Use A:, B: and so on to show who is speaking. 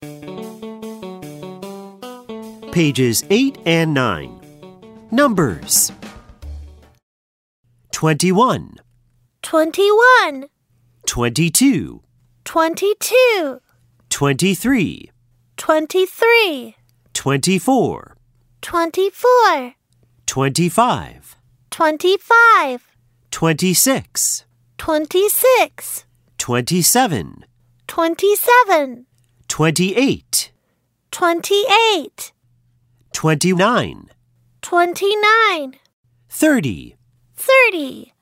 A: Pages 8 and 9. Numbers. 21,
B: 21,
A: 22,
B: 22,
A: 23,
B: 23,
A: 24,
B: 24,
A: 25,
B: 25,
A: 26,
B: 26,
A: 27,
B: 27,
A: 28,
B: 28,
A: 29,
B: 29,
A: 30,
B: 30,